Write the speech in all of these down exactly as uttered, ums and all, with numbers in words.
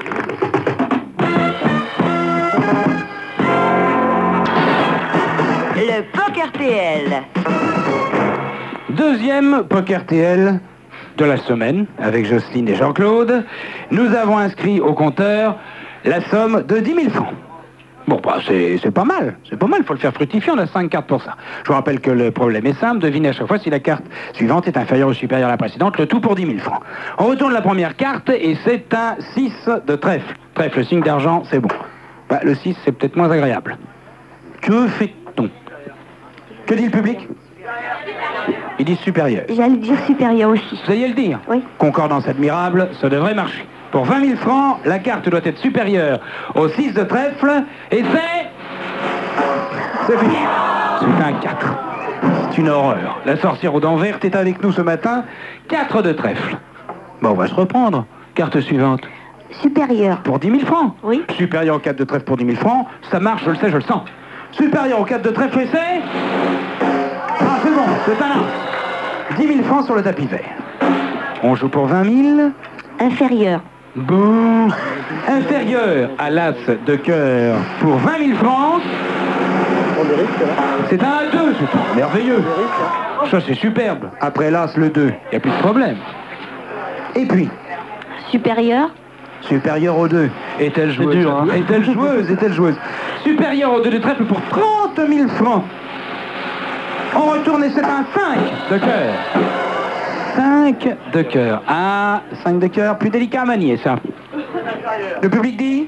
Le Poker T L. Deuxième Poker T L de la semaine, avec Jocelyne et Jean-Claude. Nous avons inscrit au compteur la somme de dix mille francs. Bon, bah, c'est pas mal, c'est pas mal, il faut le faire fructifier, on a cinq cartes pour ça. Je vous rappelle que le problème est simple, devinez à chaque fois si la carte suivante est inférieure ou supérieure à la précédente, le tout pour dix mille francs. On retourne la première carte et c'est un six de trèfle. Trèfle, le signe d'argent, c'est bon. Bah, le six, c'est peut-être moins agréable. Que fait-on? Que dit le public? Ils disent supérieur. J'allais dire supérieur aussi. Vous allez le dire? Oui. Concordance admirable, ça devrait marcher. Pour vingt mille francs, la carte doit être supérieure au six de trèfle, et c'est... C'est fini. C'est un quatre. C'est une horreur. La sorcière aux dents vertes est avec nous ce matin. quatre de trèfle. Bon, on va se reprendre. Carte suivante. Supérieur. Pour dix mille francs? Oui. Supérieur au quatre de trèfle pour dix mille francs, ça marche, je le sais, je le sens. Supérieur au quatre de trèfle, et c'est... Ah, c'est bon, c'est un un. dix mille francs sur le tapis vert. On joue pour vingt mille. Inférieur. Bon. Inférieur à l'as de cœur pour vingt mille francs. C'est un à deux, c'est merveilleux. Ça, c'est superbe. Après l'as, le deux, il n'y a plus de problème. Et puis, Supérieur. supérieur au deux. Est-elle joueuse? dur, hein. Est-elle joueuse? Est-elle joueuse? Supérieur au deux de trèfle pour trente mille francs. On retourne et c'est un cinq de cœur. cinq de cœur. Ah, cinq de cœur, plus délicat à manier, ça. Le public dit?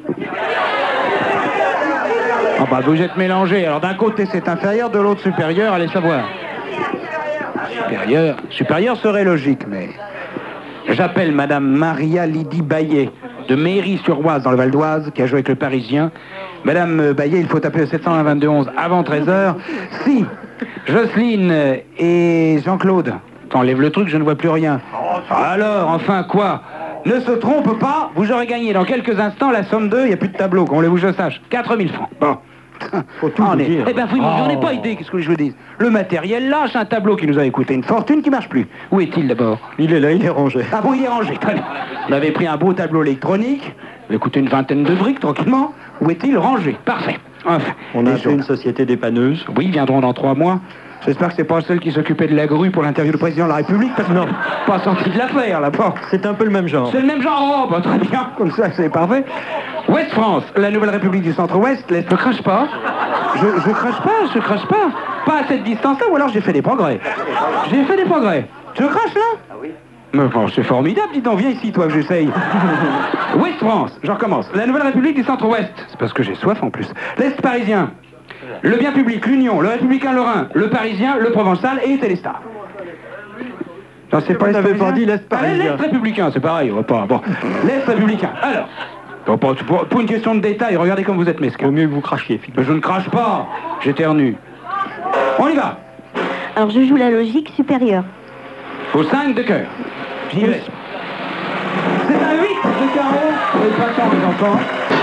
Ah bah, vous êtes mélangés. Alors d'un côté c'est inférieur, de l'autre supérieur, allez savoir. Supérieur. Supérieur serait logique, mais... J'appelle Madame Maria Lydie Baillet, de Méry-sur-Oise, dans le Val d'Oise, qui a joué avec le Parisien. Madame Baillet, il faut appeler le sept cent un vingt-deux onze avant treize heures. Si Jocelyne et Jean-Claude, t'enlèves le truc, je ne vois plus rien. Alors, enfin, quoi? Ne se trompe pas, vous aurez gagné dans quelques instants la somme de, il n'y a plus de tableau, qu'on voulez-vous que je sache, quatre mille francs. Bon. Faut tout Ah, vous est... dire. Eh ben, vous n'en ai pas idée, qu'est-ce que je vous dis? Le matériel lâche un tableau qui nous a coûté une fortune qui marche plus. Où est-il d'abord? Il est là, il est rangé. Ah bon, il est rangé. On avait pris un beau tableau électronique, il a coûté une vingtaine de briques, tranquillement. Où est-il rangé? Parfait. Enfin, On a les fait une autres. société dépanneuse. Oui, ils viendront dans trois mois. J'espère que c'est pas celle qui s'occupait de la grue pour l'interview du président de la République, parce que non, pas senti de l'affaire là-bas. C'est un peu le même genre. C'est le même genre, oh, bah, très bien, comme ça c'est parfait. Ouest France, la nouvelle République du Centre-Ouest, laisse, ne crache pas. Je, je crache pas, je crache pas. Pas à cette distance-là, ou alors j'ai fait des progrès. J'ai fait des progrès. Je crache là? Ah oui. Mais bon, c'est formidable, dis donc, viens ici toi que j'essaye. Ouest France, je recommence. La nouvelle République du Centre-Ouest, c'est parce que j'ai soif en plus. L'Est parisien, le bien public, l'Union, le Républicain Lorrain, le Parisien, le Provençal et Téléstar. Non, c'est pas Vous l'Est n'avez pas parisien. dit l'Est Ah, parisien. l'Est républicain, c'est pareil, on va pas. Bon, l'Est républicain. Alors, bon, pour, pour- pour une question de détail, regardez comme vous êtes mesquin. Vaut mieux que vous crachiez, Mais je ne crache pas, j'éternue. On y va. Alors je joue la logique supérieure. Au cinq de cœur. J'y vais. C'est un huit de carreau. Et pas tant, les enfants.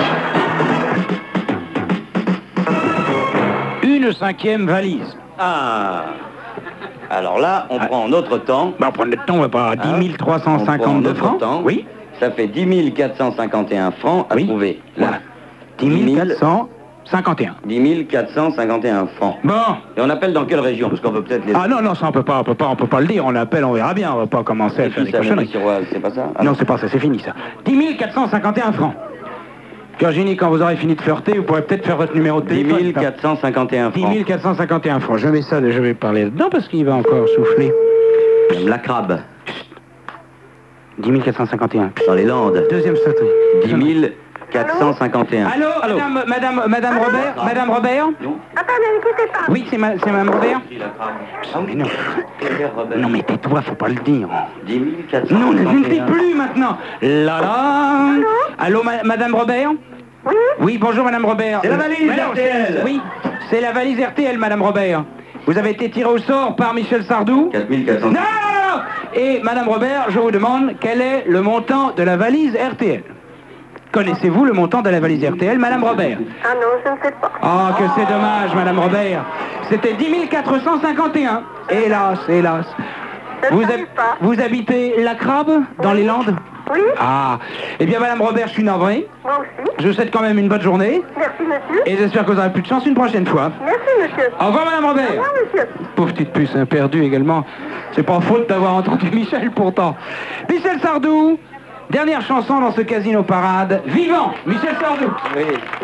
Une cinquième valise. Ah. Alors là, on Ah. prend notre temps. Bah, on prend le temps, on va pas à dix mille trois cent On prend cinquante-deux notre francs. temps. Oui. Ça fait dix mille quatre cent cinquante et un francs à Oui. trouver. Voilà. dix mille quatre cent cinquante et un. dix mille quatre cent cinquante et un francs. Bon. Et on appelle dans quelle région? Parce qu'on peut peut-être les... Ah non, non, ça on peut pas, on peut pas, on peut pas le dire. On l'appelle, on verra bien. On va pas commencer à Et faire puis des ça, cochonneries. Méry-sur-Oise, c'est pas ça? Ah Non, c'est pas ça, c'est fini ça. dix mille quatre cent cinquante et un francs. Virginie, quand vous aurez fini de flirter, vous pourrez peut-être faire votre numéro de dix téléphone. mille quatre cent cinquante et un dix francs. mille quatre cent cinquante et un francs. Je mets ça, je vais parler dedans parce qu'il va encore souffler. Même la crabe, dix mille quatre cent cinquante et un. dans les Landes. Deuxième sauté. dix mille quatre cent cinquante et un. Allô, madame, madame, madame Robert, madame Robert? Attendez, n'écoutez pas. Oui, c'est ma, c'est madame Robert? Ah Mais non, non mais tais-toi, faut pas le dire. dix mille quatre cent Non, je ne cinquante et dis un. plus maintenant. Là là. Allô, ma- madame Robert? Oui. Oui, bonjour madame Robert. C'est la valise Mais non, R T L. c'est- Oui, c'est la valise R T L, madame Robert. Vous avez été tiré au sort par Michel Sardou? quatre mille quatre cents. Non, non, non, non. Et madame Robert, je vous demande quel est le montant de la valise R T L? Connaissez-vous le montant de la valise R T L, madame Robert? Ah non, je ne sais pas. Ah, que c'est dommage, madame Robert. C'était dix mille quatre cent cinquante et un. Hélas, hélas. Je ne Vous, savais hab- pas. vous habitez La Crabe, dans les Landes? Oui, Ah, eh bien, Madame Robert, je suis navré. moi aussi. Je vous souhaite quand même une bonne journée. Merci, monsieur. Et j'espère que vous aurez plus de chance une prochaine fois. Merci, monsieur. Au revoir, Madame Au Robert. revoir, monsieur. Pauvre petite puce, hein, perdue également. C'est pas faute d'avoir entendu Michel pourtant. Michel Sardou, dernière chanson dans ce Casino Parade. Vivant, Michel Sardou. Oui.